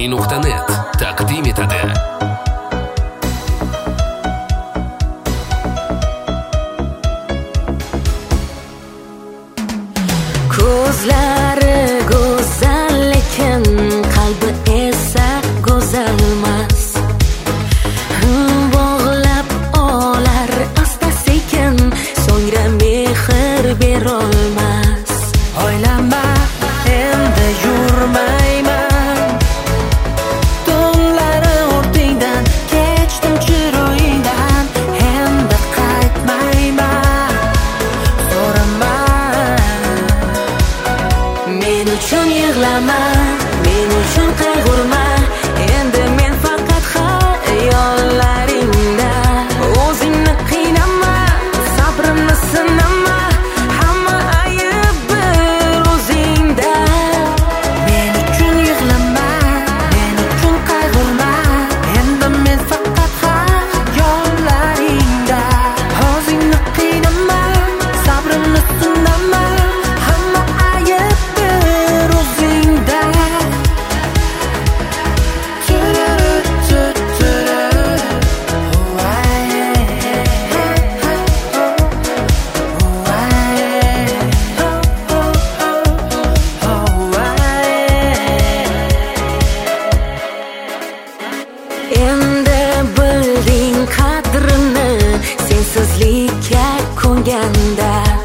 Vodafone.net taqdim etadi. Ko'zlari go'zal lekin qalbi esa go'zalmas. Bog'lab olar asta-sekin, so'ngra mehr berolmas. Oylama, endi yurmayman. Tunlari o'rtingdan kechdim chiroyingdan, endi qaytmayman. So'rama, men uchun yig'lama, men uchun qayg'urma. Endi men faqat xayollaringda. O'zingni qiynama, sabrimni sinama. Hamma ayb bir o'zingda. Men uchun yig'lama, men uchun qayg'urma. Endi men faqat xayollaringda. O'zingni qiynama, sabrimni sinama. Hamma ayb bir o'zingda. Endi bilding qadrini, sensizlikka ko'nganda.